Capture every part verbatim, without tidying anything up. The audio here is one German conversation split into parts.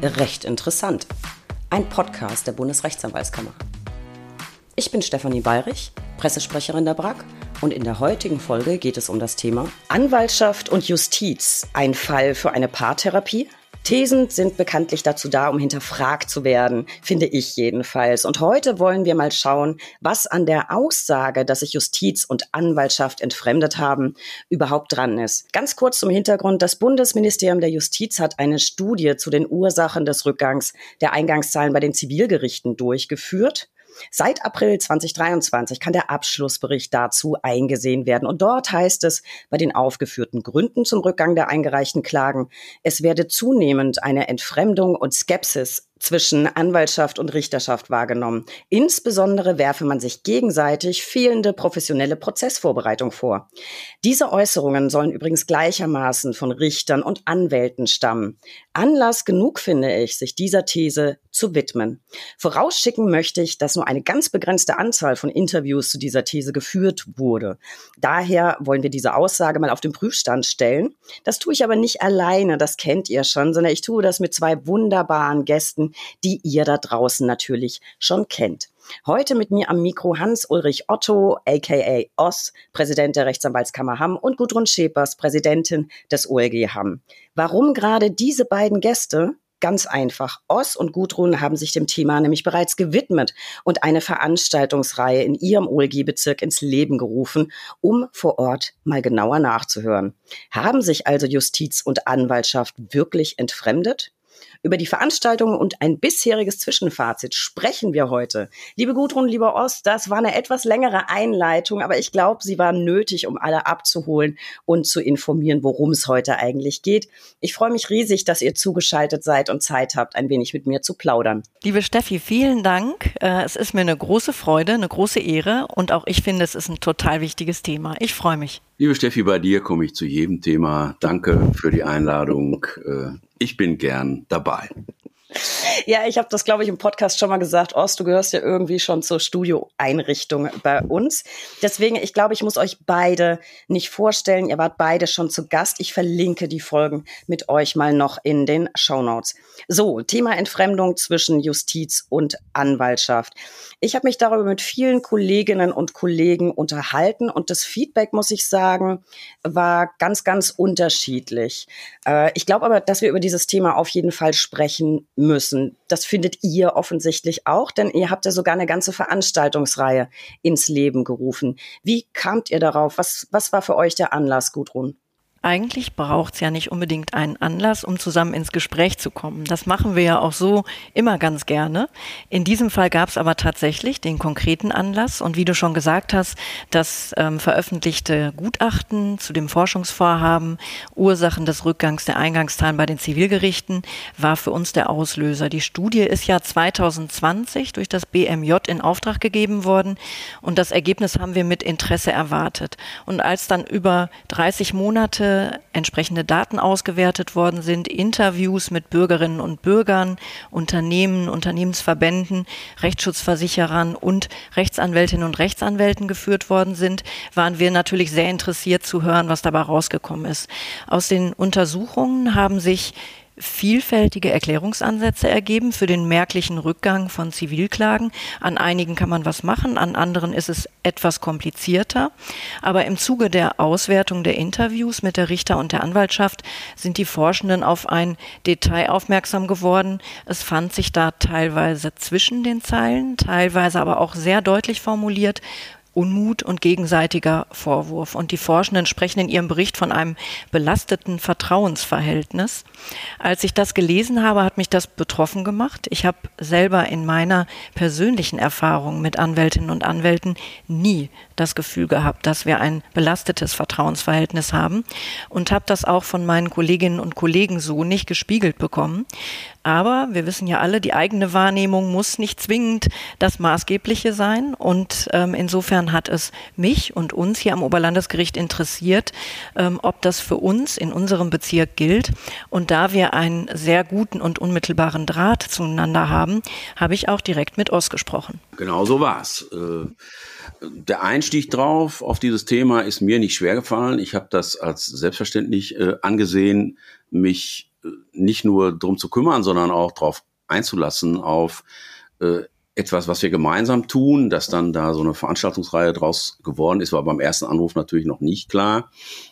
Recht interessant. Ein Podcast der Bundesrechtsanwaltskammer. Ich bin Stefanie Bayrich, Pressesprecherin der B R A K, und in der heutigen Folge geht es um das Thema Anwaltschaft und Justiz. Ein Fall für eine Paartherapie? Thesen sind bekanntlich dazu da, um hinterfragt zu werden, finde ich jedenfalls. Und heute wollen wir mal schauen, was an der Aussage, dass sich Justiz und Anwaltschaft entfremdet haben, überhaupt dran ist. Ganz kurz zum Hintergrund: Das Bundesministerium der Justiz hat eine Studie zu den Ursachen des Rückgangs der Eingangszahlen bei den Zivilgerichten durchgeführt. Seit April zweitausenddreiundzwanzig kann der Abschlussbericht dazu eingesehen werden. Und dort heißt es bei den aufgeführten Gründen zum Rückgang der eingereichten Klagen, es werde zunehmend eine Entfremdung und Skepsis zwischen Anwaltschaft und Richterschaft wahrgenommen. Insbesondere werfe man sich gegenseitig fehlende professionelle Prozessvorbereitung vor. Diese Äußerungen sollen übrigens gleichermaßen von Richtern und Anwälten stammen. Anlass genug, finde ich, sich dieser These zu widmen. Vorausschicken möchte ich, dass nur eine ganz begrenzte Anzahl von Interviews zu dieser These geführt wurde. Daher wollen wir diese Aussage mal auf den Prüfstand stellen. Das tue ich aber nicht alleine, das kennt ihr schon, sondern ich tue das mit zwei wunderbaren Gästen, die ihr da draußen natürlich schon kennt. Heute mit mir am Mikro Hans-Ulrich Otto, aka Oss, Präsident der Rechtsanwaltskammer Hamm, und Gudrun Schepers, Präsidentin des O L G Hamm. Warum gerade diese beiden Gäste? Ganz einfach. Oss und Gudrun haben sich dem Thema nämlich bereits gewidmet und eine Veranstaltungsreihe in ihrem O L G-Bezirk ins Leben gerufen, um vor Ort mal genauer nachzuhören. Haben sich also Justiz und Anwaltschaft wirklich entfremdet? Über die Veranstaltung und ein bisheriges Zwischenfazit sprechen wir heute. Liebe Gudrun, lieber Oss, das war eine etwas längere Einleitung, aber ich glaube, sie war nötig, um alle abzuholen und zu informieren, worum es heute eigentlich geht. Ich freue mich riesig, dass ihr zugeschaltet seid und Zeit habt, ein wenig mit mir zu plaudern. Liebe Steffi, vielen Dank. Es ist mir eine große Freude, eine große Ehre, und auch ich finde, es ist ein total wichtiges Thema. Ich freue mich. Liebe Steffi, bei dir komme ich zu jedem Thema. Danke für die Einladung. Ich bin gern dabei. Ja, ich habe das, glaube ich, im Podcast schon mal gesagt. Ost, du gehörst ja irgendwie schon zur Studioeinrichtung bei uns. Deswegen, ich glaube, ich muss euch beide nicht vorstellen. Ihr wart beide schon zu Gast. Ich verlinke die Folgen mit euch mal noch in den Shownotes. So, Thema Entfremdung zwischen Justiz und Anwaltschaft. Ich habe mich darüber mit vielen Kolleginnen und Kollegen unterhalten, und das Feedback, muss ich sagen, war ganz, ganz unterschiedlich. Äh, ich glaube aber, dass wir über dieses Thema auf jeden Fall sprechen müssen. Das findet ihr offensichtlich auch, denn ihr habt ja sogar eine ganze Veranstaltungsreihe ins Leben gerufen. Wie kamt ihr darauf? Was, was war für euch der Anlass, Gudrun? Eigentlich braucht es ja nicht unbedingt einen Anlass, um zusammen ins Gespräch zu kommen. Das machen wir ja auch so immer ganz gerne. In diesem Fall gab es aber tatsächlich den konkreten Anlass. Und wie du schon gesagt hast, das ähm, veröffentlichte Gutachten zu dem Forschungsvorhaben Ursachen des Rückgangs der Eingangszahlen bei den Zivilgerichten war für uns der Auslöser. Die Studie ist ja zweitausendzwanzig durch das B M J in Auftrag gegeben worden, und das Ergebnis haben wir mit Interesse erwartet. Und als dann über dreißig Monate entsprechende Daten ausgewertet worden sind, Interviews mit Bürgerinnen und Bürgern, Unternehmen, Unternehmensverbänden, Rechtsschutzversicherern und Rechtsanwältinnen und Rechtsanwälten geführt worden sind, waren wir natürlich sehr interessiert zu hören, was dabei rausgekommen ist. Aus den Untersuchungen haben sich vielfältige Erklärungsansätze ergeben für den merklichen Rückgang von Zivilklagen. An einigen kann man was machen, an anderen ist es etwas komplizierter. Aber im Zuge der Auswertung der Interviews mit der Richter- und der Anwaltschaft sind die Forschenden auf ein Detail aufmerksam geworden. Es fand sich da teilweise zwischen den Zeilen, teilweise aber auch sehr deutlich formuliert Unmut und gegenseitiger Vorwurf. Und die Forschenden sprechen in ihrem Bericht von einem belasteten Vertrauensverhältnis. Als ich das gelesen habe, hat mich das betroffen gemacht. Ich habe selber in meiner persönlichen Erfahrung mit Anwältinnen und Anwälten nie das Gefühl gehabt, dass wir ein belastetes Vertrauensverhältnis haben, und habe das auch von meinen Kolleginnen und Kollegen so nicht gespiegelt bekommen. Aber wir wissen ja alle, die eigene Wahrnehmung muss nicht zwingend das Maßgebliche sein, und ähm, insofern hat es mich und uns hier am Oberlandesgericht interessiert, ähm, ob das für uns in unserem Bezirk gilt. Und da wir einen sehr guten und unmittelbaren Draht zueinander haben, habe ich auch direkt mit Oss gesprochen. Genau so war's. Äh, der Einstieg drauf auf dieses Thema ist mir nicht schwer gefallen. Ich habe das als selbstverständlich äh, angesehen, mich nicht nur drum zu kümmern, sondern auch darauf einzulassen, auf äh, etwas, was wir gemeinsam tun, dass dann da so eine Veranstaltungsreihe draus geworden ist, war beim ersten Anruf natürlich noch nicht klar.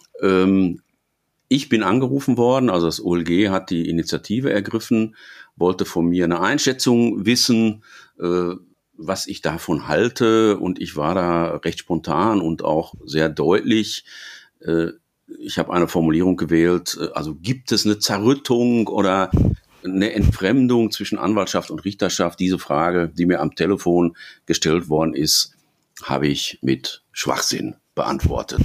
Ähm, ich bin angerufen worden, also das O L G hat die Initiative ergriffen, wollte von mir eine Einschätzung wissen, äh, was ich davon halte, und ich war da recht spontan und auch sehr deutlich. Äh, ich habe eine Formulierung gewählt, äh, also gibt es eine Zerrüttung oder eine Entfremdung zwischen Anwaltschaft und Richterschaft? Diese Frage, die mir am Telefon gestellt worden ist, habe ich mit Schwachsinn beantwortet.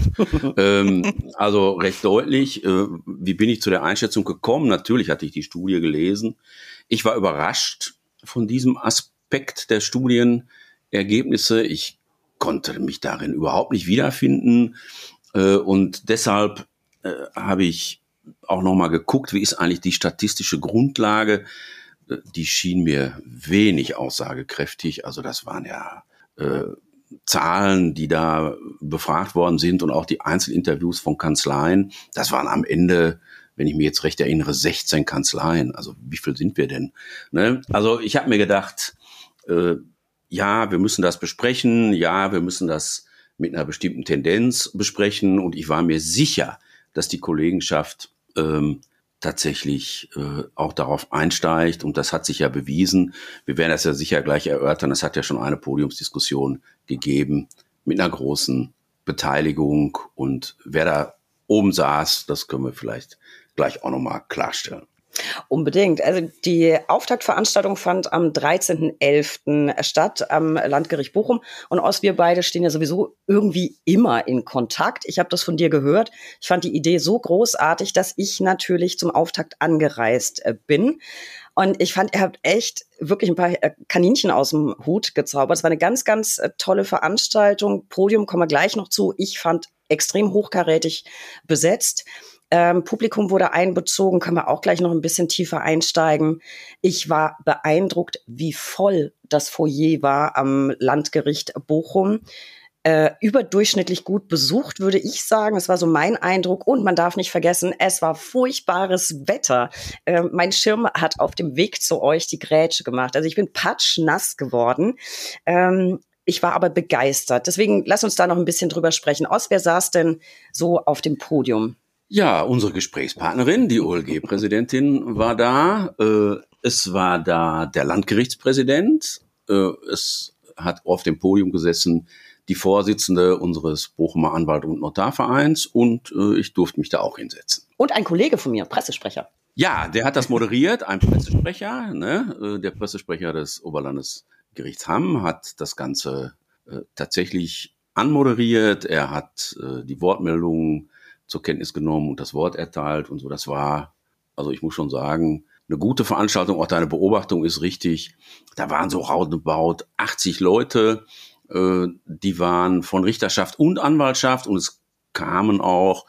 ähm, also recht deutlich. Äh, wie bin ich zu der Einschätzung gekommen? Natürlich hatte ich die Studie gelesen. Ich war überrascht von diesem Aspekt der Studienergebnisse. Ich konnte mich darin überhaupt nicht wiederfinden. Äh, und deshalb äh, habe ich auch nochmal geguckt, wie ist eigentlich die statistische Grundlage. Äh, die schien mir wenig aussagekräftig. Also das waren ja äh, Zahlen, die da befragt worden sind, und auch die Einzelinterviews von Kanzleien. Das waren am Ende, wenn ich mich jetzt recht erinnere, sechzehn Kanzleien. Also wie viel sind wir denn? Ne? Also ich habe mir gedacht, äh, ja, wir müssen das besprechen. Ja, wir müssen das mit einer bestimmten Tendenz besprechen. Und ich war mir sicher, dass die Kollegenschaft ähm, tatsächlich äh, auch darauf einsteigt. Und das hat sich ja bewiesen. Wir werden das ja sicher gleich erörtern. Es hat ja schon eine Podiumsdiskussion gegeben mit einer großen Beteiligung. Und wer da oben saß, das können wir vielleicht gleich auch nochmal klarstellen. Unbedingt. Also die Auftaktveranstaltung fand am dreizehnten elften statt am Landgericht Bochum. Und Ost, wir beide stehen ja sowieso irgendwie immer in Kontakt. Ich habe das von dir gehört. Ich fand die Idee so großartig, dass ich natürlich zum Auftakt angereist bin. Und ich fand, ihr habt echt wirklich ein paar Kaninchen aus dem Hut gezaubert. Es war eine ganz, ganz tolle Veranstaltung. Podium kommen wir gleich noch zu. Ich fand extrem hochkarätig besetzt. Ähm, Publikum wurde einbezogen, können wir auch gleich noch ein bisschen tiefer einsteigen. Ich war beeindruckt, wie voll das Foyer war am Landgericht Bochum. Äh, überdurchschnittlich gut besucht, würde ich sagen. Das war so mein Eindruck. Und man darf nicht vergessen, es war furchtbares Wetter. Äh, mein Schirm hat auf dem Weg zu euch die Grätsche gemacht. Also ich bin patschnass geworden. Ähm, ich war aber begeistert. Deswegen lass uns da noch ein bisschen drüber sprechen. Ost, wer saß denn so auf dem Podium? Ja, unsere Gesprächspartnerin, die O L G-Präsidentin, war da. Äh, es war da der Landgerichtspräsident. Äh, es hat auf dem Podium gesessen die Vorsitzende unseres Bochumer Anwalt- und Notarvereins, und äh, ich durfte mich da auch hinsetzen. Und ein Kollege von mir, Pressesprecher. Ja, der hat das moderiert, ein Pressesprecher, ne? Äh, der Pressesprecher des Oberlandesgerichts Hamm hat das Ganze äh, tatsächlich anmoderiert. Er hat äh, die Wortmeldungen zur Kenntnis genommen und das Wort erteilt und so. Das war, also ich muss schon sagen, eine gute Veranstaltung. Auch deine Beobachtung ist richtig. Da waren so roundabout achtzig Leute, äh, die waren von Richterschaft und Anwaltschaft, und es kamen auch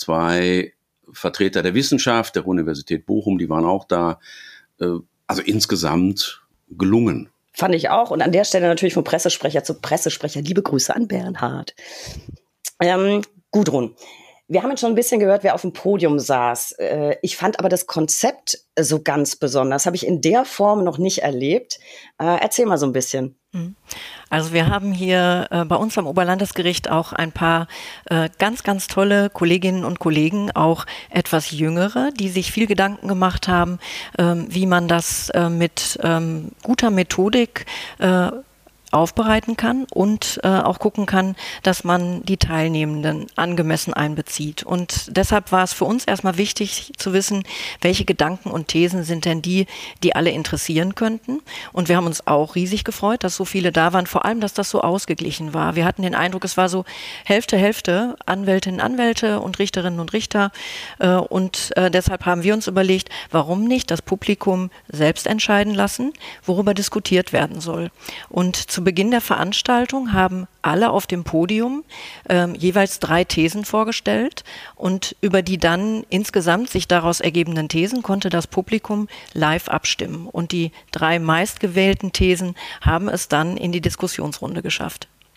zwei Vertreter der Wissenschaft, der Universität Bochum, die waren auch da. Äh, also insgesamt gelungen. Fand ich auch. Und an der Stelle natürlich vom Pressesprecher zu Pressesprecher. Liebe Grüße an Bernhard. Ähm, Gudrun. Wir haben jetzt schon ein bisschen gehört, wer auf dem Podium saß. Ich fand aber das Konzept so ganz besonders. Habe ich in der Form noch nicht erlebt. Erzähl mal so ein bisschen. Also wir haben hier äh, bei uns am Oberlandesgericht auch ein paar äh, ganz, ganz tolle Kolleginnen und Kollegen, auch etwas jüngere, die sich viel Gedanken gemacht haben, ähm, wie man das äh, mit ähm, guter Methodik äh, aufbereiten kann und äh, auch gucken kann, dass man die Teilnehmenden angemessen einbezieht. Und deshalb war es für uns erstmal wichtig zu wissen, welche Gedanken und Thesen sind denn die, die alle interessieren könnten. Und wir haben uns auch riesig gefreut, dass so viele da waren, vor allem, dass das so ausgeglichen war. Wir hatten den Eindruck, es war so Hälfte, Hälfte, Anwältinnen, Anwälte und Richterinnen und Richter. Äh, und äh, deshalb haben wir uns überlegt, warum nicht das Publikum selbst entscheiden lassen, worüber diskutiert werden soll. Und zu Zu Beginn der Veranstaltung haben alle auf dem Podium ähm, jeweils drei Thesen vorgestellt, und über die dann insgesamt sich daraus ergebenden Thesen konnte das Publikum live abstimmen. Und die drei meistgewählten Thesen haben es dann in die Diskussionsrunde geschafft.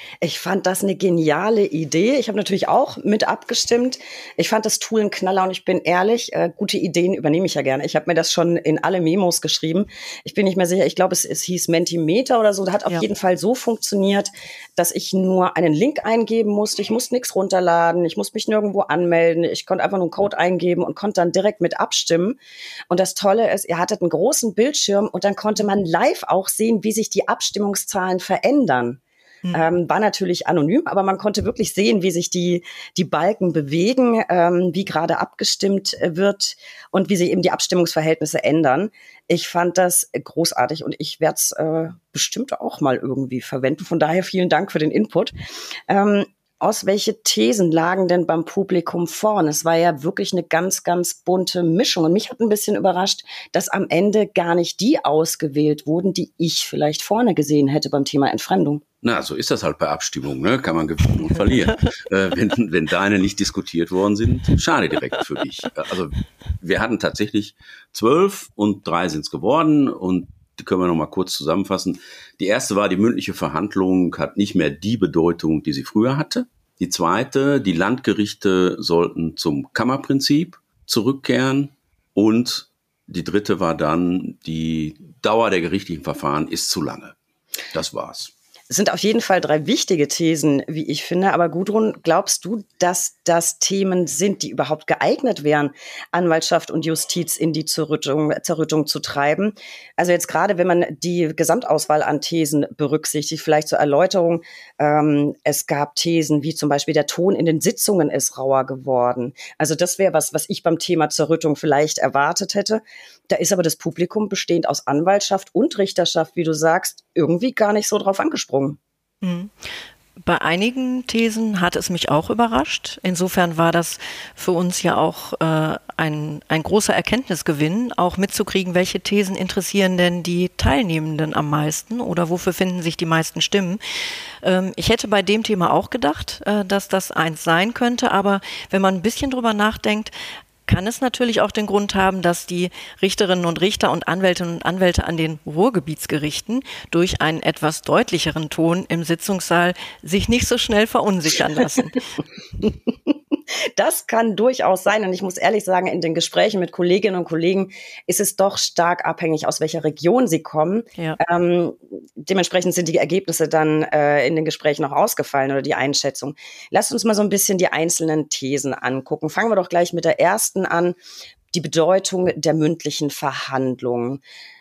Ich fand das eine geniale Idee. Ich habe natürlich auch mit abgestimmt. Ich fand das Tool ein Knaller und ich bin ehrlich, äh, gute Ideen übernehme ich ja gerne. Ich habe mir das schon in alle Memos geschrieben. Ich bin nicht mehr sicher, ich glaube, es, es hieß Mentimeter oder so. Das hat auf Ja. jeden Fall so funktioniert, dass ich nur einen Link eingeben musste. Ich musste nichts runterladen. Ich musste mich nirgendwo anmelden. Ich konnte einfach nur einen Code eingeben und konnte dann direkt mit abstimmen. Und das Tolle ist, ihr hattet einen großen Bildschirm und dann konnte man live auch sehen, wie sich die Abstimmungszahlen verändern. Mhm. Ähm, war natürlich anonym, aber man konnte wirklich sehen, wie sich die, die Balken bewegen, ähm, wie gerade abgestimmt wird und wie sich eben die Abstimmungsverhältnisse ändern. Ich fand das großartig und ich werde es äh, bestimmt auch mal irgendwie verwenden. Von daher vielen Dank für den Input. Ähm, Aus welche Thesen lagen denn beim Publikum vorn? Es war ja wirklich eine ganz, ganz bunte Mischung. Und mich hat ein bisschen überrascht, dass am Ende gar nicht die ausgewählt wurden, die ich vielleicht vorne gesehen hätte beim Thema Entfremdung. Na, so ist das halt bei Abstimmungen, ne? Kann man gewinnen und verlieren. äh, wenn, wenn deine nicht diskutiert worden sind, schade direkt für dich. Also wir hatten tatsächlich zwölf und drei sind es geworden und die können wir noch mal kurz zusammenfassen. Die erste war, die mündliche Verhandlung hat nicht mehr die Bedeutung, die sie früher hatte. Die zweite, die Landgerichte sollten zum Kammerprinzip zurückkehren. Und die dritte war dann, die Dauer der gerichtlichen Verfahren ist zu lange. Das war's. Es sind auf jeden Fall drei wichtige Thesen, wie ich finde. Aber Gudrun, glaubst du, dass das Themen sind, die überhaupt geeignet wären, Anwaltschaft und Justiz in die Zerrüttung, Zerrüttung zu treiben? Also jetzt gerade, wenn man die Gesamtauswahl an Thesen berücksichtigt, vielleicht zur Erläuterung, ähm, es gab Thesen wie zum Beispiel, der Ton in den Sitzungen ist rauer geworden. Also das wäre was, was ich beim Thema Zerrüttung vielleicht erwartet hätte. Da ist aber das Publikum, bestehend aus Anwaltschaft und Richterschaft, wie du sagst, irgendwie gar nicht so drauf angesprungen. Mhm. Bei einigen Thesen hat es mich auch überrascht. Insofern war das für uns ja auch äh, ein, ein großer Erkenntnisgewinn, auch mitzukriegen, welche Thesen interessieren denn die Teilnehmenden am meisten oder wofür finden sich die meisten Stimmen. Ähm, ich hätte bei dem Thema auch gedacht, äh, dass das eins sein könnte, aber wenn man ein bisschen drüber nachdenkt, kann es natürlich auch den Grund haben, dass die Richterinnen und Richter und Anwältinnen und Anwälte an den Ruhrgebietsgerichten durch einen etwas deutlicheren Ton im Sitzungssaal sich nicht so schnell verunsichern lassen. Das kann durchaus sein. Und ich muss ehrlich sagen, in den Gesprächen mit Kolleginnen und Kollegen ist es doch stark abhängig, aus welcher Region sie kommen. Ja. Ähm, dementsprechend sind die Ergebnisse dann äh, in den Gesprächen auch ausgefallen oder die Einschätzung. Lasst uns mal so ein bisschen die einzelnen Thesen angucken. Fangen wir doch gleich mit der ersten an. Die Bedeutung der mündlichen Verhandlungen.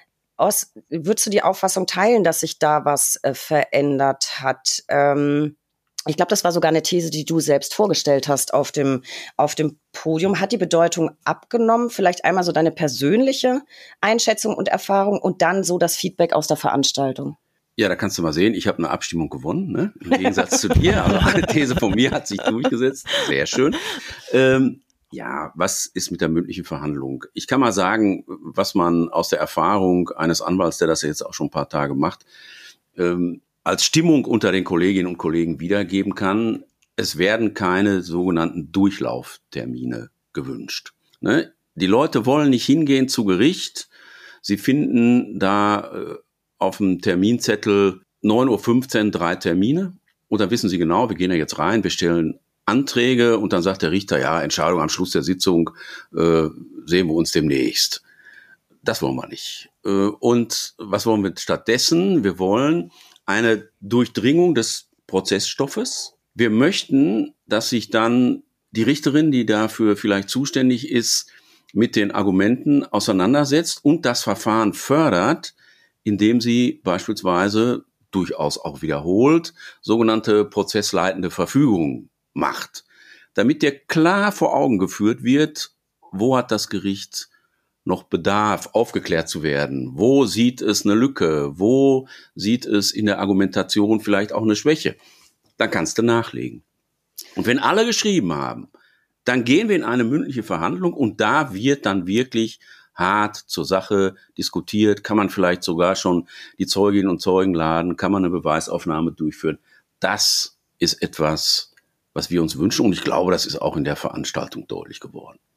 Os, würdest du die Auffassung teilen, dass sich da was äh, verändert hat? Ähm, Ich glaube, das war sogar eine These, die du selbst vorgestellt hast auf dem, auf dem Podium. Hat die Bedeutung abgenommen? Vielleicht einmal so deine persönliche Einschätzung und Erfahrung und dann so das Feedback aus der Veranstaltung. Ja, da kannst du mal sehen, ich habe eine Abstimmung gewonnen, ne? Im Gegensatz zu dir. Also eine These von mir hat sich durchgesetzt. Sehr schön. Ähm, ja, was ist mit der mündlichen Verhandlung? Ich kann mal sagen, was man aus der Erfahrung eines Anwalts, der das jetzt auch schon ein paar Tage macht, ähm, als Stimmung unter den Kolleginnen und Kollegen wiedergeben kann. Es werden keine sogenannten Durchlauftermine gewünscht. Ne? Die Leute wollen nicht hingehen zu Gericht. Sie finden da äh, auf dem Terminzettel neun Uhr fünfzehn drei Termine. Und dann wissen sie genau, wir gehen da jetzt rein, wir stellen Anträge und dann sagt der Richter, ja, Entscheidung am Schluss der Sitzung, äh, sehen wir uns demnächst. Das wollen wir nicht. Äh, und was wollen wir stattdessen? Wir wollen eine Durchdringung des Prozessstoffes. Wir möchten, dass sich dann die Richterin, die dafür vielleicht zuständig ist, mit den Argumenten auseinandersetzt und das Verfahren fördert, indem sie beispielsweise durchaus auch wiederholt sogenannte prozessleitende Verfügungen macht, damit dir klar vor Augen geführt wird, wo hat das Gericht noch Bedarf, aufgeklärt zu werden? Wo sieht es eine Lücke? Wo sieht es in der Argumentation vielleicht auch eine Schwäche? Dann kannst du nachlegen. Und wenn alle geschrieben haben, dann gehen wir in eine mündliche Verhandlung und da wird dann wirklich hart zur Sache diskutiert. Kann man vielleicht sogar schon die Zeuginnen und Zeugen laden? Kann man eine Beweisaufnahme durchführen? Das ist etwas, was wir uns wünschen und ich glaube, das ist auch in der Veranstaltung deutlich geworden.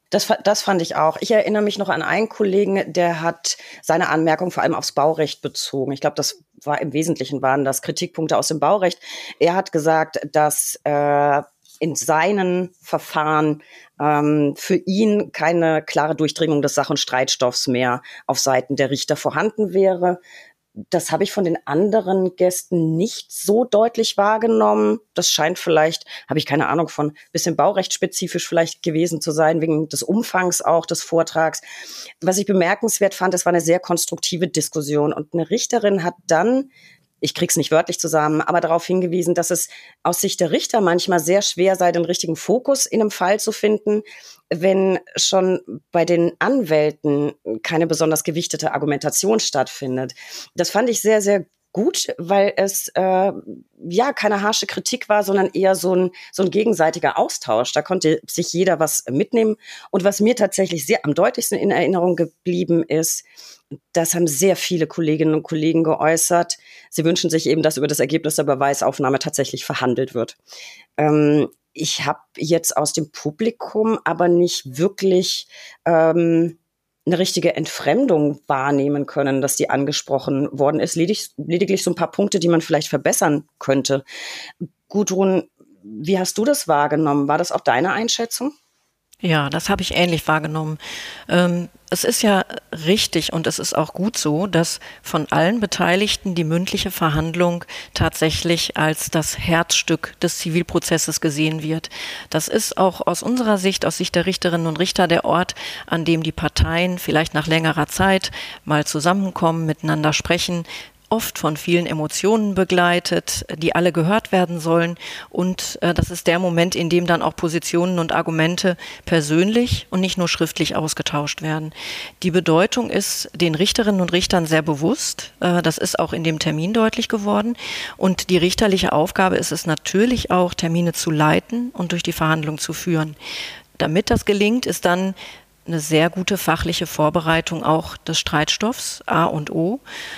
Das, das fand ich auch. Ich erinnere mich noch an einen Kollegen, der hat seine Anmerkung vor allem aufs Baurecht bezogen. Ich glaube, das war im Wesentlichen waren das Kritikpunkte aus dem Baurecht. Er hat gesagt, dass äh, in seinen Verfahren ähm, für ihn keine klare Durchdringung des Sach- und Streitstoffs mehr auf Seiten der Richter vorhanden wäre. Das habe ich von den anderen Gästen nicht so deutlich wahrgenommen. Das scheint vielleicht, habe ich keine Ahnung von, bisschen baurechtsspezifisch vielleicht gewesen zu sein, wegen des Umfangs auch des Vortrags. Was ich bemerkenswert fand, es war eine sehr konstruktive Diskussion. Und eine Richterin hat dann, ich krieg's nicht wörtlich zusammen, aber darauf hingewiesen, dass es aus Sicht der Richter manchmal sehr schwer sei, den richtigen Fokus in einem Fall zu finden, wenn schon bei den Anwälten keine besonders gewichtete Argumentation stattfindet. Das fand ich sehr, sehr gut, weil es äh, ja keine harsche Kritik war, sondern eher so ein so ein gegenseitiger Austausch. Da konnte sich jeder was mitnehmen. Und was mir tatsächlich sehr am deutlichsten in Erinnerung geblieben ist, das haben sehr viele Kolleginnen und Kollegen geäußert. Sie wünschen sich eben, dass über das Ergebnis der Beweisaufnahme tatsächlich verhandelt wird. Ähm, ich habe jetzt aus dem Publikum aber nicht wirklich ähm, eine richtige Entfremdung wahrnehmen können, dass die angesprochen worden ist. Ledig, lediglich so ein paar Punkte, die man vielleicht verbessern könnte. Gudrun, wie hast du das wahrgenommen? War das auch deine Einschätzung? Ja, das habe ich ähnlich wahrgenommen. Ähm, es ist ja richtig und es ist auch gut so, dass von allen Beteiligten die mündliche Verhandlung tatsächlich als das Herzstück des Zivilprozesses gesehen wird. Das ist auch aus unserer Sicht, aus Sicht der Richterinnen und Richter, der Ort, an dem die Parteien vielleicht nach längerer Zeit mal zusammenkommen, miteinander sprechen, oft von vielen Emotionen begleitet, die alle gehört werden sollen. Und äh, das ist der Moment, in dem dann auch Positionen und Argumente persönlich und nicht nur schriftlich ausgetauscht werden. Die Bedeutung ist den Richterinnen und Richtern sehr bewusst. Äh, das ist auch in dem Termin deutlich geworden. Und die richterliche Aufgabe ist es natürlich auch, Termine zu leiten und durch die Verhandlung zu führen. Damit das gelingt, ist dann eine sehr gute fachliche Vorbereitung auch des Streitstoffs A und O.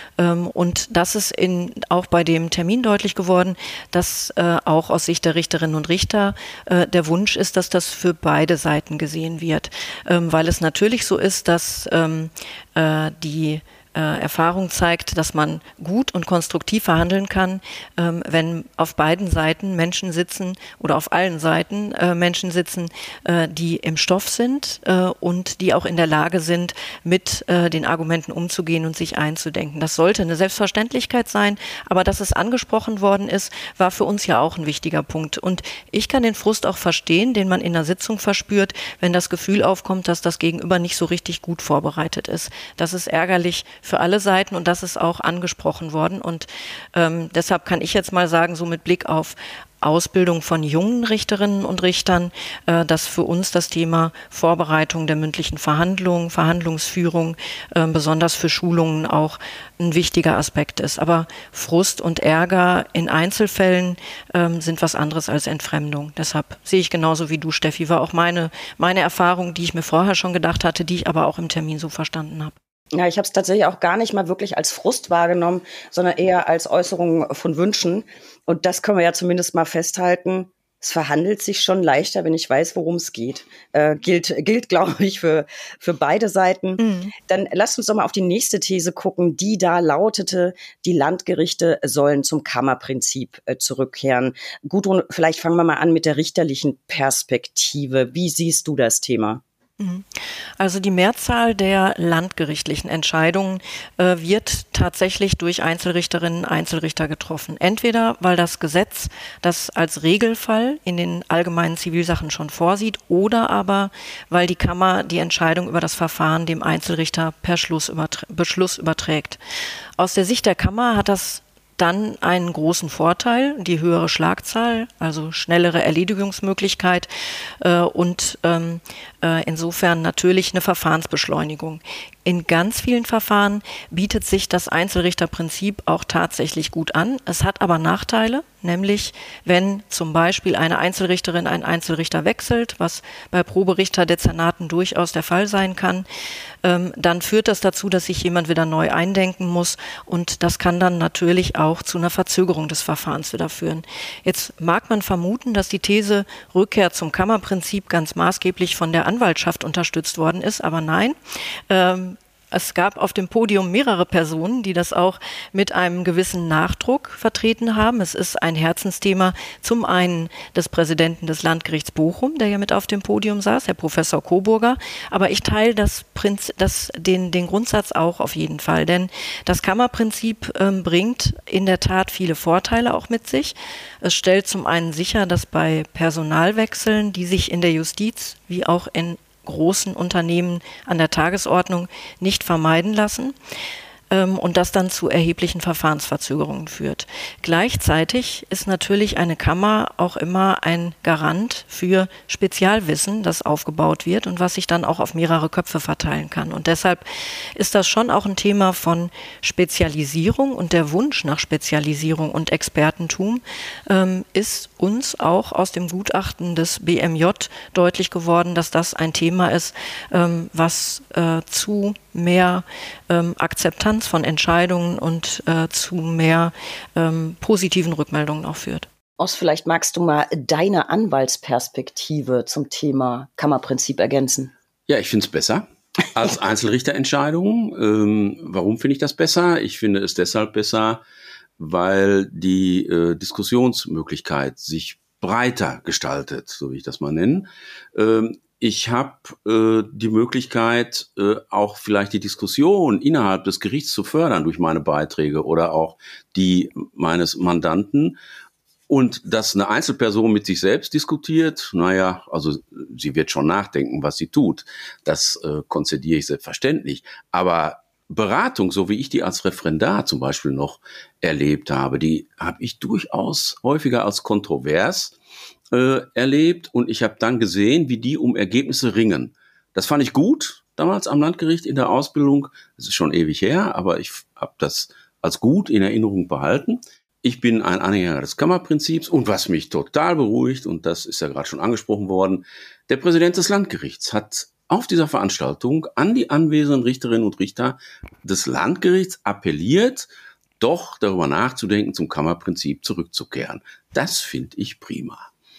Und das ist in, auch bei dem Termin deutlich geworden, dass äh, auch aus Sicht der Richterinnen und Richter äh, der Wunsch ist, dass das für beide Seiten gesehen wird. Ähm, weil es natürlich so ist, dass ähm, äh, die Äh, Erfahrung zeigt, dass man gut und konstruktiv verhandeln kann, ähm, wenn auf beiden Seiten Menschen sitzen oder auf allen Seiten äh, Menschen sitzen, äh, die im Stoff sind äh, und die auch in der Lage sind, mit äh, den Argumenten umzugehen und sich einzudenken. Das sollte eine Selbstverständlichkeit sein, aber dass es angesprochen worden ist, war für uns ja auch ein wichtiger Punkt. Und ich kann den Frust auch verstehen, den man in der Sitzung verspürt, wenn das Gefühl aufkommt, dass das Gegenüber nicht so richtig gut vorbereitet ist. Das ist ärgerlich für alle Seiten und das ist auch angesprochen worden. Und ähm, deshalb kann ich jetzt mal sagen, so mit Blick auf Ausbildung von jungen Richterinnen und Richtern, äh, dass für uns das Thema Vorbereitung der mündlichen Verhandlungen, Verhandlungsführung, äh, besonders für Schulungen auch ein wichtiger Aspekt ist. Aber Frust und Ärger in Einzelfällen ähm, sind was anderes als Entfremdung. Deshalb sehe ich genauso wie du, Steffi, war auch meine, meine Erfahrung, die ich mir vorher schon gedacht hatte, die ich aber auch im Termin so verstanden habe. Ja, ich habe es tatsächlich auch gar nicht mal wirklich als Frust wahrgenommen, sondern eher als Äußerung von Wünschen. Und das können wir ja zumindest mal festhalten. Es verhandelt sich schon leichter, wenn ich weiß, worum es geht. Äh, gilt, gilt, glaube ich, für, für beide Seiten. Mhm. Dann lasst uns doch mal auf die nächste These gucken, die da lautete, die Landgerichte sollen zum Kammerprinzip äh, zurückkehren. Gudrun, vielleicht fangen wir mal an mit der richterlichen Perspektive. Wie siehst du das Thema? Also die Mehrzahl der landgerichtlichen Entscheidungen äh, wird tatsächlich durch Einzelrichterinnen, Einzelrichter getroffen. Entweder weil das Gesetz das als Regelfall in den allgemeinen Zivilsachen schon vorsieht oder aber weil die Kammer die Entscheidung über das Verfahren dem Einzelrichter per Schluss überträ- Beschluss überträgt. Aus der Sicht der Kammer hat das dann einen großen Vorteil, die höhere Schlagzahl, also schnellere Erledigungsmöglichkeit äh, und ähm, äh, insofern natürlich eine Verfahrensbeschleunigung. in ganz vielen Verfahren bietet sich das Einzelrichterprinzip auch tatsächlich gut an. Es hat aber Nachteile, nämlich wenn zum Beispiel eine Einzelrichterin einen Einzelrichter wechselt, was bei Proberichterdezernaten durchaus der Fall sein kann, ähm, dann führt das dazu, dass sich jemand wieder neu eindenken muss und das kann dann natürlich auch zu einer Verzögerung des Verfahrens wieder führen. Jetzt mag man vermuten, dass die These Rückkehr zum Kammerprinzip ganz maßgeblich von der Anwaltschaft unterstützt worden ist, aber nein. Ähm, Es gab auf dem Podium mehrere Personen, die das auch mit einem gewissen Nachdruck vertreten haben. Es ist ein Herzensthema zum einen des Präsidenten des Landgerichts Bochum, der ja mit auf dem Podium saß, Herr Professor Coburger. Aber ich teile das Prinz, das, den, den Grundsatz auch auf jeden Fall. Denn das Kammerprinzip ähm, bringt in der Tat viele Vorteile auch mit sich. Es stellt zum einen sicher, dass bei Personalwechseln, die sich in der Justiz wie auch in großen Unternehmen an der Tagesordnung nicht vermeiden lassen ähm, und das dann zu erheblichen Verfahrensverzögerungen führt. Gleichzeitig ist natürlich eine Kammer auch immer ein Garant für Spezialwissen, das aufgebaut wird und was sich dann auch auf mehrere Köpfe verteilen kann. Und deshalb ist das schon auch ein Thema von Spezialisierung und der Wunsch nach Spezialisierung und Expertentum ähm, ist uns auch aus dem Gutachten des B M J deutlich geworden, dass das ein Thema ist, ähm, was äh, zu mehr ähm, Akzeptanz von Entscheidungen und äh, zu mehr ähm, positiven Rückmeldungen auch führt. Os, vielleicht magst du mal deine Anwaltsperspektive zum Thema Kammerprinzip ergänzen. Ja, ich finde es besser als Einzelrichterentscheidungen. Ähm, warum finde ich das besser? Ich finde es deshalb besser, weil die äh, Diskussionsmöglichkeit sich breiter gestaltet, so wie ich das mal nenne. Ähm, ich habe äh, die Möglichkeit, äh, auch vielleicht die Diskussion innerhalb des Gerichts zu fördern durch meine Beiträge oder auch die meines Mandanten. Und dass eine Einzelperson mit sich selbst diskutiert, naja, also sie wird schon nachdenken, was sie tut. Das äh, konzediere ich selbstverständlich. Aber Beratung, so wie ich die als Referendar zum Beispiel noch erlebt habe, die habe ich durchaus häufiger als kontrovers äh, erlebt. Und ich habe dann gesehen, wie die um Ergebnisse ringen. Das fand ich gut, damals am Landgericht in der Ausbildung. Das ist schon ewig her, aber ich habe das als gut in Erinnerung behalten. Ich bin ein Anhänger des Kammerprinzips und was mich total beruhigt, und das ist ja gerade schon angesprochen worden, der Präsident des Landgerichts hat auf dieser Veranstaltung an die anwesenden Richterinnen und Richter des Landgerichts appelliert, doch darüber nachzudenken, zum Kammerprinzip zurückzukehren. Das finde ich prima.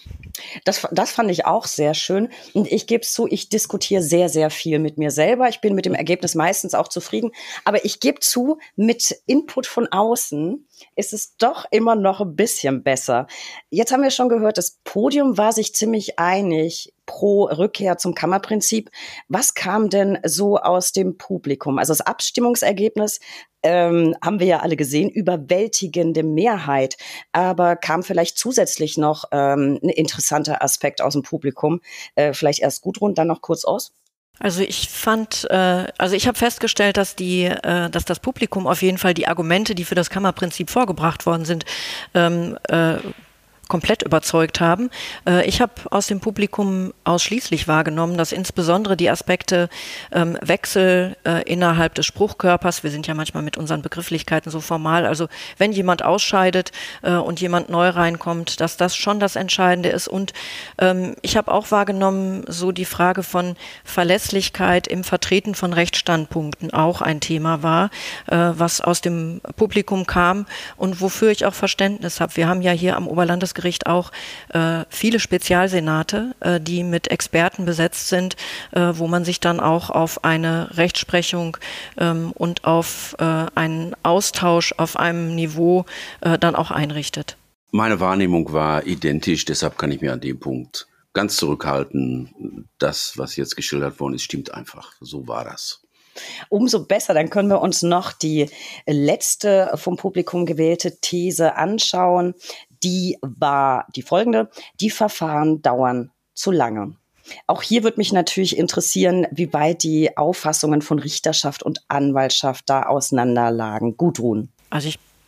Das, das fand ich auch sehr schön. Und ich gebe es zu, ich diskutiere sehr, sehr viel mit mir selber. Ich bin mit dem Ergebnis meistens auch zufrieden. Aber ich gebe zu, mit Input von außen ist es doch immer noch ein bisschen besser. Jetzt haben wir schon gehört, das Podium war sich ziemlich einig pro Rückkehr zum Kammerprinzip. Was kam denn so aus dem Publikum? Also das Abstimmungsergebnis ähm, haben wir ja alle gesehen, überwältigende Mehrheit. Aber kam vielleicht zusätzlich noch ähm, ein interessanter Aspekt aus dem Publikum? Äh, vielleicht erst Gudrun, dann noch kurz Os. Also ich fand, äh, also ich habe festgestellt, dass die, äh, dass das Publikum auf jeden Fall die Argumente, die für das Kammerprinzip vorgebracht worden sind, ähm, äh, komplett überzeugt haben. Äh, ich habe aus dem Publikum ausschließlich wahrgenommen, dass insbesondere die Aspekte ähm, Wechsel äh, innerhalb des Spruchkörpers, wir sind ja manchmal mit unseren Begrifflichkeiten so formal, also wenn jemand ausscheidet äh, und jemand neu reinkommt, dass das schon das Entscheidende ist. Und ähm, ich habe auch wahrgenommen, so die Frage von Verlässlichkeit im Vertreten von Rechtsstandpunkten auch ein Thema war, äh, was aus dem Publikum kam und wofür ich auch Verständnis habe. Wir haben ja hier am Oberlandesgericht Gericht auch äh, viele Spezialsenate, äh, die mit Experten besetzt sind, äh, wo man sich dann auch auf eine Rechtsprechung ähm, und auf äh, einen Austausch auf einem Niveau äh, dann auch einrichtet. Meine Wahrnehmung war identisch, deshalb kann ich mir an dem Punkt ganz zurückhalten. Das, was jetzt geschildert worden ist, stimmt einfach. So war das. Umso besser, dann können wir uns noch die letzte vom Publikum gewählte These anschauen. Die war die folgende: Die Verfahren dauern zu lange. Auch hier würde mich natürlich interessieren, wie weit die Auffassungen von Richterschaft und Anwaltschaft da auseinanderlagen. Gudrun. Also ich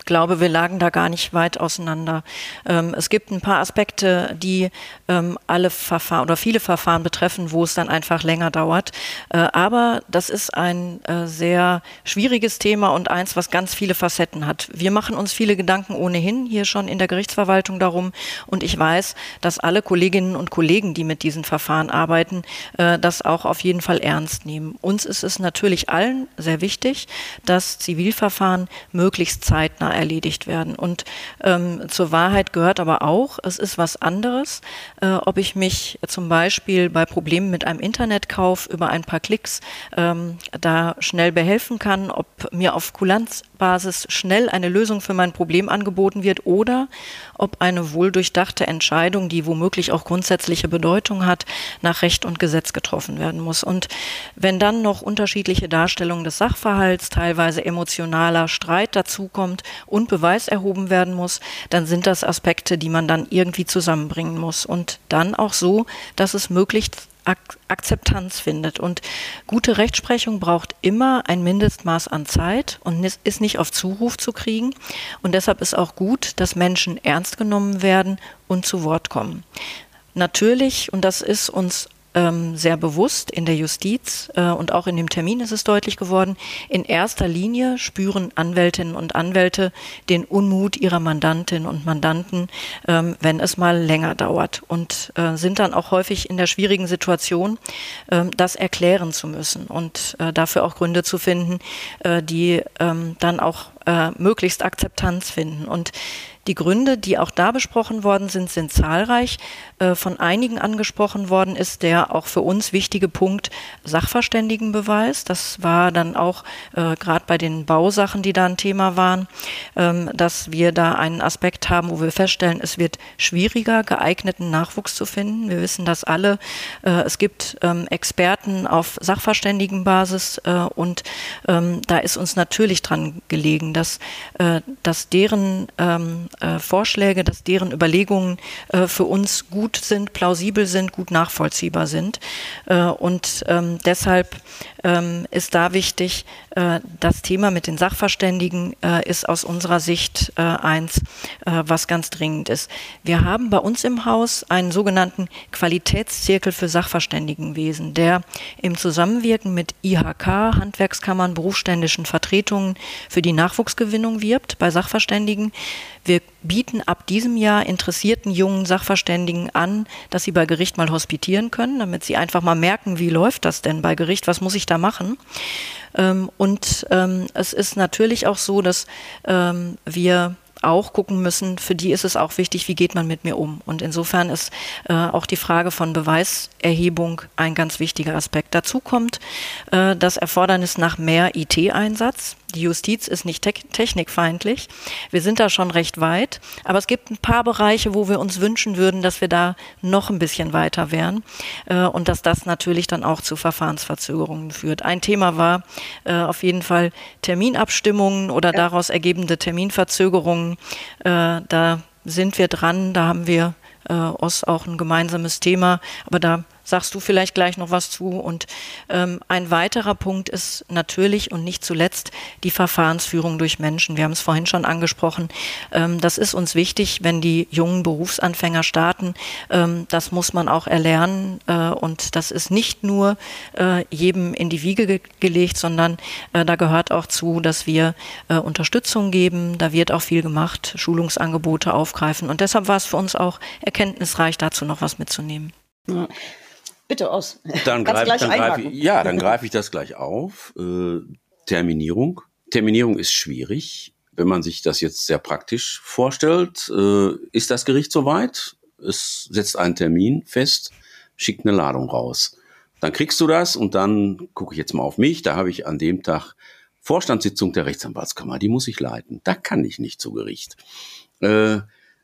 glaube, wir lagen da gar nicht weit auseinander. Ähm, es gibt ein paar Aspekte, die ähm, alle Verfahren oder viele Verfahren betreffen, wo es dann einfach länger dauert. Äh, aber das ist ein äh, sehr schwieriges Thema und eins, was ganz viele Facetten hat. Wir machen uns viele Gedanken ohnehin hier schon in der Gerichtsverwaltung darum. Und ich weiß, dass alle Kolleginnen und Kollegen, die mit diesen Verfahren arbeiten, äh, das auch auf jeden Fall ernst nehmen. Uns ist es natürlich allen sehr wichtig, dass Zivilverfahren möglichst zeitnah erledigt werden. Und ähm, zur Wahrheit gehört aber auch, es ist was anderes, äh, ob ich mich zum Beispiel bei Problemen mit einem Internetkauf über ein paar Klicks ähm, da schnell behelfen kann, ob mir auf Kulanzbasis schnell eine Lösung für mein Problem angeboten wird oder ob eine wohldurchdachte Entscheidung, die womöglich auch grundsätzliche Bedeutung hat, nach Recht und Gesetz getroffen werden muss. Und wenn dann noch unterschiedliche Darstellungen des Sachverhalts, teilweise emotionaler Streit dazukommt und Beweis erhoben werden muss, dann sind das Aspekte, die man dann irgendwie zusammenbringen muss. Und dann auch so, dass es möglichst Ak- Akzeptanz findet. Und gute Rechtsprechung braucht immer ein Mindestmaß an Zeit und ist nicht auf Zuruf zu kriegen. Und deshalb ist auch gut, dass Menschen ernst genommen werden und zu Wort kommen. Natürlich, und das ist uns ähm, sehr bewusst in der Justiz äh, und auch in dem Termin ist es deutlich geworden, in erster Linie spüren Anwältinnen und Anwälte den Unmut ihrer Mandantinnen und Mandanten, ähm, wenn es mal länger dauert und äh, sind dann auch häufig in der schwierigen Situation, äh, das erklären zu müssen und äh, dafür auch Gründe zu finden, äh, die ähm, dann auch äh, möglichst Akzeptanz finden. Und die Gründe, die auch da besprochen worden sind, sind zahlreich. Äh, von einigen angesprochen worden ist der auch für uns wichtige Punkt Sachverständigenbeweis. Das war dann auch äh, gerade bei den Bausachen, die da ein Thema waren, ähm, dass wir da einen Aspekt haben, wo wir feststellen, es wird schwieriger, geeigneten Nachwuchs zu finden. Wir wissen das alle. Äh, es gibt ähm, Experten auf Sachverständigenbasis äh, und ähm, da ist uns natürlich dran gelegen, dass, äh, dass deren ähm, Äh, Vorschläge, dass deren Überlegungen äh, für uns gut sind, plausibel sind, gut nachvollziehbar sind. Äh, und ähm, deshalb ähm, ist da wichtig, äh, das Thema mit den Sachverständigen äh, ist aus unserer Sicht äh, eins, äh, was ganz dringend ist. Wir haben bei uns im Haus einen sogenannten Qualitätszirkel für Sachverständigenwesen, der im Zusammenwirken mit I H K, Handwerkskammern, berufsständischen Vertretungen für die Nachwuchsgewinnung wirbt bei Sachverständigen. Wir bieten ab diesem Jahr interessierten jungen Sachverständigen an, dass sie bei Gericht mal hospitieren können, damit sie einfach mal merken, wie läuft das denn bei Gericht, was muss ich da machen? Ähm, und ähm, es ist natürlich auch so, dass ähm, wir auch gucken müssen, für die ist es auch wichtig, wie geht man mit mir um. Und insofern ist äh, auch die Frage von Beweiserhebung ein ganz wichtiger Aspekt. Dazu kommt äh, das Erfordernis nach mehr I T-Einsatz. Die Justiz ist nicht te- technikfeindlich. Wir sind da schon recht weit. Aber es gibt ein paar Bereiche, wo wir uns wünschen würden, dass wir da noch ein bisschen weiter wären. Äh, und dass das natürlich dann auch zu Verfahrensverzögerungen führt. Ein Thema war äh, auf jeden Fall Terminabstimmungen oder ja. daraus ergebende Terminverzögerungen. Äh, da sind wir dran. Da haben wir äh, Os auch ein gemeinsames Thema. Aber da sagst du vielleicht gleich noch was zu. Und ähm, ein weiterer Punkt ist natürlich und nicht zuletzt die Verfahrensführung durch Menschen. Wir haben es vorhin schon angesprochen. Ähm, das ist uns wichtig, wenn die jungen Berufsanfänger starten. Ähm, das muss man auch erlernen. Äh, und das ist nicht nur äh, jedem in die Wiege ge- gelegt, sondern äh, da gehört auch zu, dass wir äh, Unterstützung geben. Da wird auch viel gemacht, Schulungsangebote aufgreifen. Und deshalb war es für uns auch erkenntnisreich, dazu noch was mitzunehmen. Ja. Bitte aus. Dann greife ich, greif ich, ja, dann greife ich das gleich auf. Äh, Terminierung. Terminierung ist schwierig. Wenn man sich das jetzt sehr praktisch vorstellt, äh, ist das Gericht soweit. Es setzt einen Termin fest, schickt eine Ladung raus. Dann kriegst du das und dann gucke ich jetzt mal auf mich. Da habe ich an dem Tag Vorstandssitzung der Rechtsanwaltskammer. Die muss ich leiten. Da kann ich nicht zu Gericht. Äh,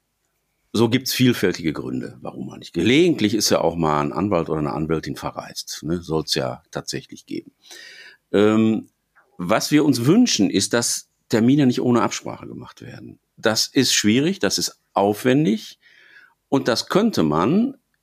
So gibt's vielfältige Gründe, warum man nicht. Gelegentlich ist ja auch mal ein Anwalt oder eine Anwältin verreist. Ne? Soll es ja tatsächlich geben. Ähm, was wir uns wünschen, ist, dass Termine nicht ohne Absprache gemacht werden. Das ist schwierig, das ist aufwendig und das könnte man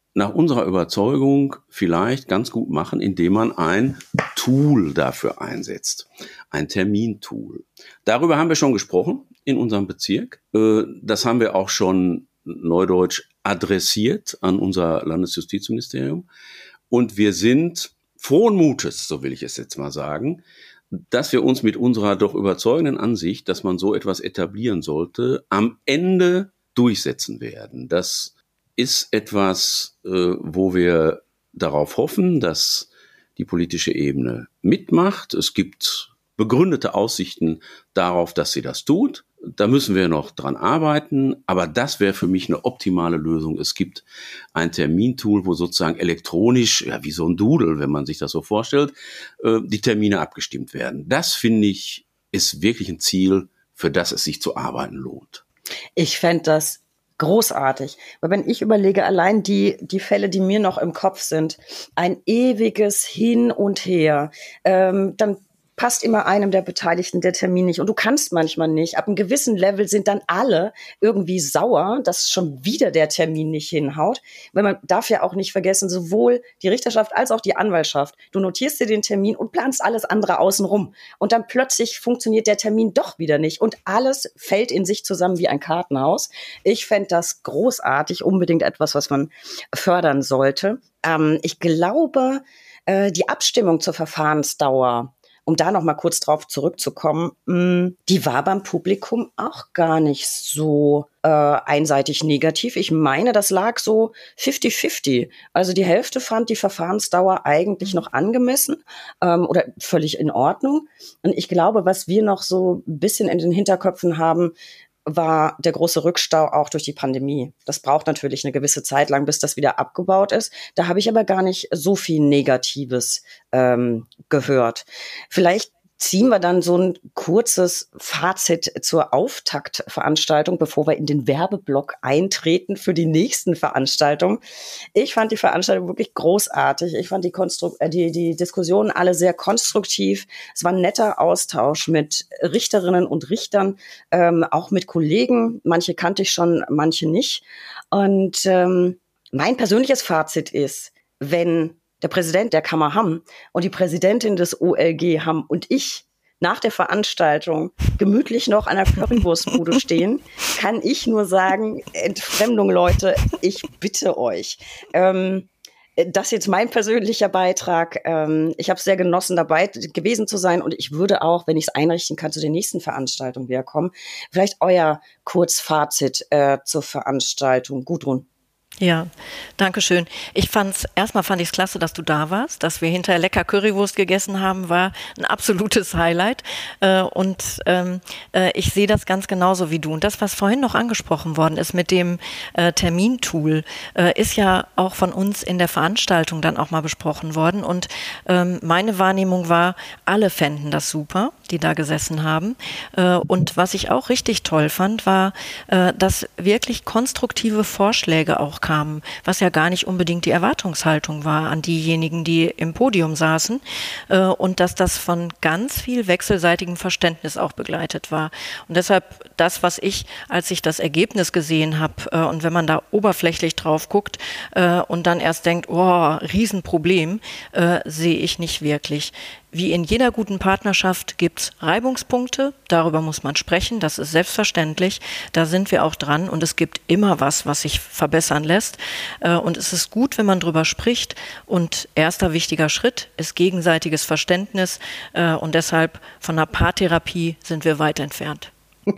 nach unserer Überzeugung vielleicht ganz gut machen, indem man ein Tool dafür einsetzt. Ein Termintool. Darüber haben wir schon gesprochen in unserem Bezirk. Das haben wir auch schon neudeutsch adressiert an unser Landesjustizministerium. Und wir sind frohen Mutes, so will ich es jetzt mal sagen, dass wir uns mit unserer doch überzeugenden Ansicht, dass man so etwas etablieren sollte, am Ende durchsetzen werden. Das ist etwas, äh, wo wir darauf hoffen, dass die politische Ebene mitmacht. Es gibt begründete Aussichten darauf, dass sie das tut. Da müssen wir noch dran arbeiten, aber das wäre für mich eine optimale Lösung. Es gibt ein Termintool, wo sozusagen elektronisch, ja wie so ein Doodle, wenn man sich das so vorstellt, äh, die Termine abgestimmt werden. Das, finde ich, ist wirklich ein Ziel, für das es sich zu arbeiten lohnt. Ich fände das großartig, weil wenn ich überlege, allein die die Fälle, die mir noch im Kopf sind, ein ewiges Hin und Her, ähm, dann passt immer einem der Beteiligten der Termin nicht. Und du kannst manchmal nicht. Ab einem gewissen Level sind dann alle irgendwie sauer, dass schon wieder der Termin nicht hinhaut. Weil man darf ja auch nicht vergessen, sowohl die Richterschaft als auch die Anwaltschaft. Du notierst dir den Termin und planst alles andere außenrum. Und dann plötzlich funktioniert der Termin doch wieder nicht. Und alles fällt in sich zusammen wie ein Kartenhaus. Ich fände das großartig, unbedingt etwas, was man fördern sollte. Ähm, ich glaube, äh, die Abstimmung zur Verfahrensdauer, um da noch mal kurz drauf zurückzukommen, die war beim Publikum auch gar nicht so äh, einseitig negativ. Ich meine, das lag so fifty fifty. Also die Hälfte fand die Verfahrensdauer eigentlich noch angemessen ähm, oder völlig in Ordnung. Und ich glaube, was wir noch so ein bisschen in den Hinterköpfen haben, war der große Rückstau auch durch die Pandemie. Das braucht natürlich eine gewisse Zeit lang, bis das wieder abgebaut ist. Da habe ich aber gar nicht so viel Negatives ähm, gehört. Vielleicht ziehen wir dann so ein kurzes Fazit zur Auftaktveranstaltung, bevor wir in den Werbeblock eintreten für die nächsten Veranstaltungen. Ich fand die Veranstaltung wirklich großartig. Ich fand die, Konstru- äh, die, die Diskussionen alle sehr konstruktiv. Es war ein netter Austausch mit Richterinnen und Richtern, ähm, auch mit Kollegen. Manche kannte ich schon, manche nicht. Und ähm, mein persönliches Fazit ist, wenn der Präsident der Kammer Hamm und die Präsidentin des O L G Hamm und ich nach der Veranstaltung gemütlich noch an der Currywurstbude stehen, kann ich nur sagen, Entfremdung, Leute, ich bitte euch. Ähm, das ist jetzt mein persönlicher Beitrag. Ähm, ich habe es sehr genossen, dabei gewesen zu sein und ich würde auch, wenn ich es einrichten kann, zu den nächsten Veranstaltungen wieder kommen. Vielleicht euer Kurzfazit äh, zur Veranstaltung. Gudrun. Ja, danke schön. Ich fand's, erstmal fand ich es klasse, dass du da warst, dass wir hinterher lecker Currywurst gegessen haben, war ein absolutes Highlight. Äh, und ähm, äh, ich sehe das ganz genauso wie du. Und das, was vorhin noch angesprochen worden ist mit dem äh, Termintool, äh, ist ja auch von uns in der Veranstaltung dann auch mal besprochen worden. Und ähm, meine Wahrnehmung war, alle fänden das super, die da gesessen haben. Äh, und was ich auch richtig toll fand, war, äh, dass wirklich konstruktive Vorschläge auch kamen, was ja gar nicht unbedingt die Erwartungshaltung war an diejenigen, die im Podium saßen, äh, und dass das von ganz viel wechselseitigem Verständnis auch begleitet war. Und deshalb das, was ich, als ich das Ergebnis gesehen habe, äh, und wenn man da oberflächlich drauf guckt äh, und dann erst denkt, oh, Riesenproblem, äh, sehe ich nicht wirklich. Wie in jeder guten Partnerschaft gibt's Reibungspunkte, darüber muss man sprechen, das ist selbstverständlich, da sind wir auch dran und es gibt immer was, was sich verbessern lässt und es ist gut, wenn man drüber spricht und erster wichtiger Schritt ist gegenseitiges Verständnis und deshalb von einer Paartherapie sind wir weit entfernt.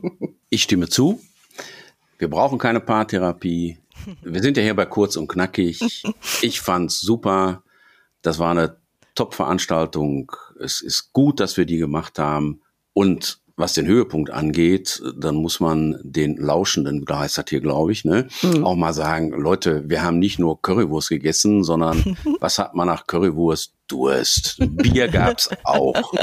Ich stimme zu, wir brauchen keine Paartherapie, wir sind ja hier bei Kurz und Knackig, ich fand's super, das war eine Top-Veranstaltung. Es ist gut, dass wir die gemacht haben. Und was den Höhepunkt angeht, dann muss man den Lauschenden, da heißt das hier, glaube ich, ne, mhm. auch mal sagen, Leute, wir haben nicht nur Currywurst gegessen, sondern was hat man nach Currywurst? Durst. Bier gab's auch.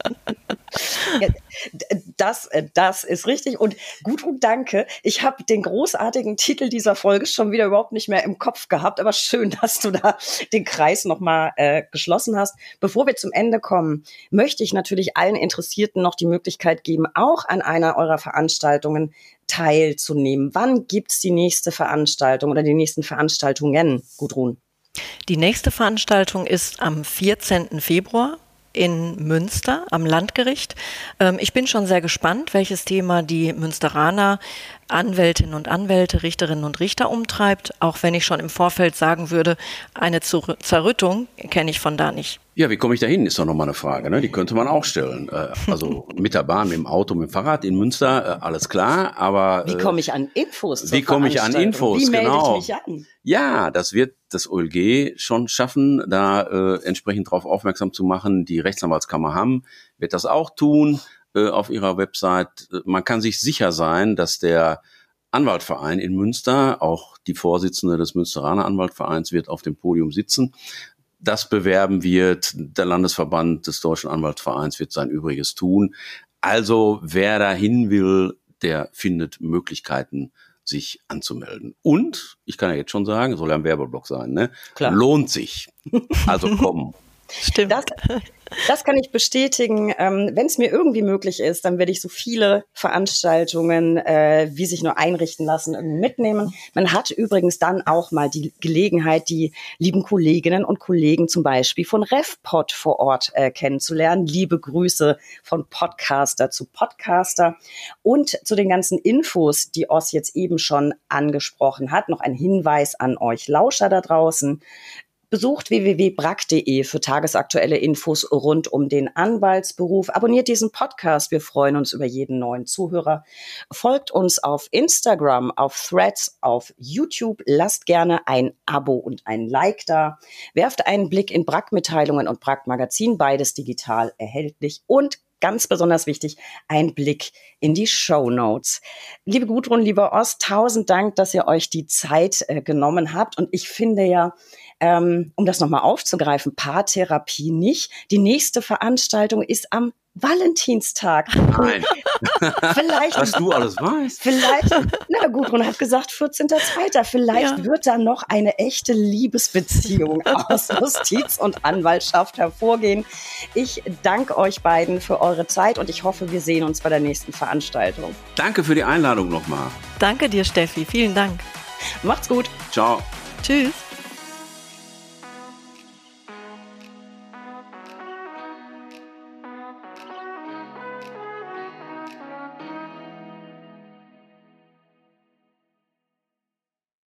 Ja, das, das ist richtig. Und gut und danke. Ich habe den großartigen Titel dieser Folge schon wieder überhaupt nicht mehr im Kopf gehabt. Aber schön, dass du da den Kreis nochmal äh, geschlossen hast. Bevor wir zum Ende kommen, möchte ich natürlich allen Interessierten noch die Möglichkeit geben, auch an einer eurer Veranstaltungen teilzunehmen? Wann gibt's die nächste Veranstaltung oder die nächsten Veranstaltungen, Gudrun? Die nächste Veranstaltung ist am vierzehnten Februar in Münster am Landgericht. Ähm, ich bin schon sehr gespannt, welches Thema die Münsteraner Anwältinnen und Anwälte, Richterinnen und Richter umtreibt, auch wenn ich schon im Vorfeld sagen würde, eine Zer- Zerrüttung kenne ich von da nicht. Ja, wie komme ich da hin, ist doch nochmal eine Frage, ne? Die könnte man auch stellen. Äh, also mit der Bahn, mit dem Auto, mit dem Fahrrad in Münster, äh, alles klar, aber... Wie komme ich an Infos? Äh, wie komme ich an Infos, wie melde genau. ich mich an? Ja, das wird das O L G schon schaffen, da äh, entsprechend darauf aufmerksam zu machen. Die Rechtsanwaltskammer Hamm wird das auch tun äh, auf ihrer Website. Man kann sich sicher sein, dass der Anwaltverein in Münster, auch die Vorsitzende des Münsteraner Anwaltvereins, wird auf dem Podium sitzen. Das bewerben wird, der Landesverband des Deutschen Anwaltsvereins wird sein Übriges tun. Also wer dahin will, der findet Möglichkeiten, sich anzumelden. Und, ich kann ja jetzt schon sagen, soll ja ein Werbeblock sein, ne? Klar. Lohnt sich. Also komm. Stimmt. Das, das kann ich bestätigen. Ähm, wenn es mir irgendwie möglich ist, dann werde ich so viele Veranstaltungen, äh, wie sich nur einrichten lassen, irgendwie mitnehmen. Man hat übrigens dann auch mal die Gelegenheit, die lieben Kolleginnen und Kollegen zum Beispiel von RevPod vor Ort äh, kennenzulernen. Liebe Grüße von Podcaster zu Podcaster. Und zu den ganzen Infos, die Os jetzt eben schon angesprochen hat, noch ein Hinweis an euch Lauscher da draußen. Besucht w w w punkt brack punkt de für tagesaktuelle Infos rund um den Anwaltsberuf. Abonniert diesen Podcast. Wir freuen uns über jeden neuen Zuhörer. Folgt uns auf Instagram, auf Threads, auf YouTube. Lasst gerne ein Abo und ein Like da. Werft einen Blick in Brack-Mitteilungen und Brack-Magazin, beides digital erhältlich. Und ganz besonders wichtig, ein Blick in die Shownotes. Liebe Gudrun, lieber Os, tausend Dank, dass ihr euch die Zeit äh, genommen habt. Und ich finde ja, ähm, um das nochmal aufzugreifen, Paartherapie nicht. Die nächste Veranstaltung ist am Valentinstag. Nein. Vielleicht, Was du alles weißt. Vielleicht, na Gudrun hat gesagt vierzehnter zweiter Vielleicht Ja. wird da noch eine echte Liebesbeziehung aus Justiz und Anwaltschaft hervorgehen. Ich danke euch beiden für eure Zeit und ich hoffe, wir sehen uns bei der nächsten Veranstaltung. Danke für die Einladung nochmal. Danke dir, Steffi. Vielen Dank. Macht's gut. Ciao. Tschüss.